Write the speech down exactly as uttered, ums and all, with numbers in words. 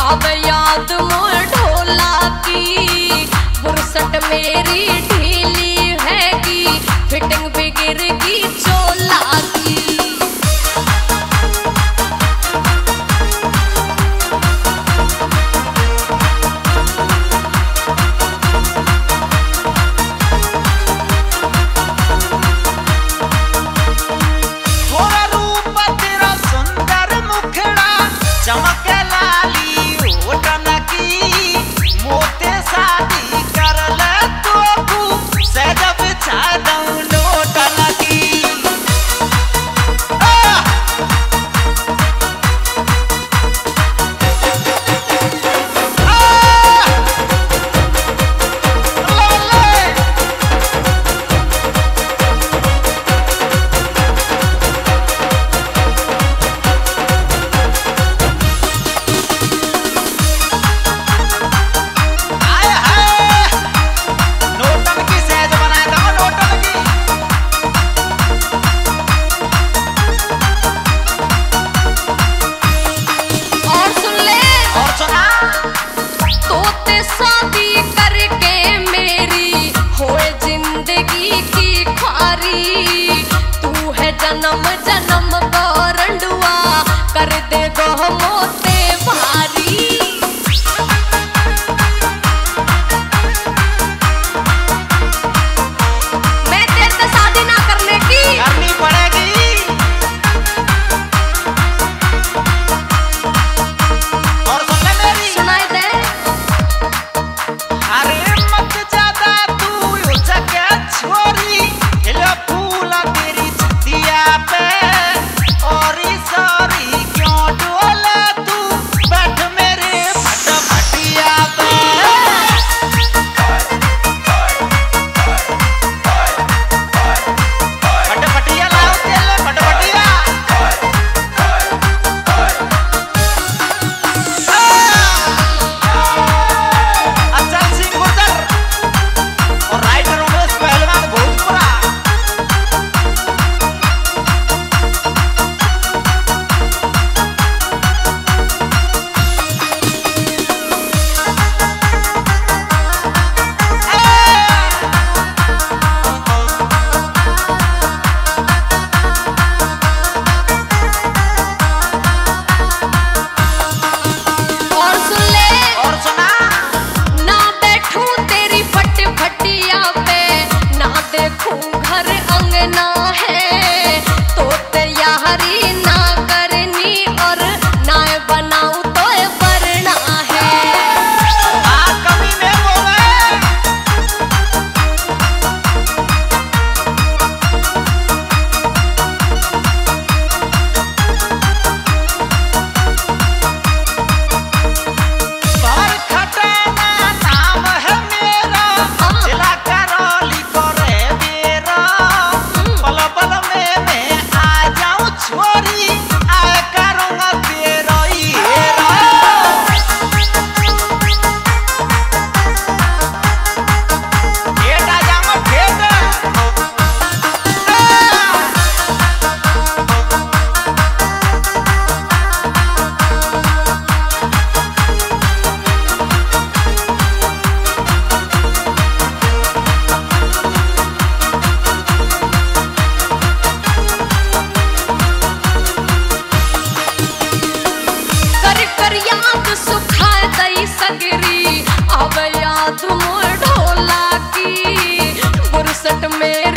अब याद मोर ढोला की, बुरसट मेरी ढीली हैगी, फिटिंग बिगड़गी चोला की। जन्म जन्म गौरंडुआ कर दे गो मोते भारी। मैं तेरे से शादी ना करने की करनी पड़ेगी। और सुन ले मेरी, सुनाई दे। अरे मत ज्यादा तू उचके छोरी, हिलो फूला तेरी छतिया पे, और सॉरी क्यों डोले तू, बैठ मेरे फटफटिया पे। फटफटिया लाओ तेरे फटफटिया। अचल सिंह गुर्जर और राइटर उमेश पहलवान भोजपुरा। और सुन ले, और सुना, ना बैठूं तेरी फट फटिया पे, ना देखूं घर अंगना है, तो तैयारी ना करनी और ना बनाऊं तो वरना है। आ कमी में बोले। पर खटाना नाम है मेरा, जिला करौली को रे मेरा, पल पल में मैं आ जाऊं छोरी, आए करूंगा तेरा ही हेरा। ठेठ आ जाऊंगा ठेठ। कर कर याद सुखा दई सगरी, अब याद मोर ढोला की, बुरसट में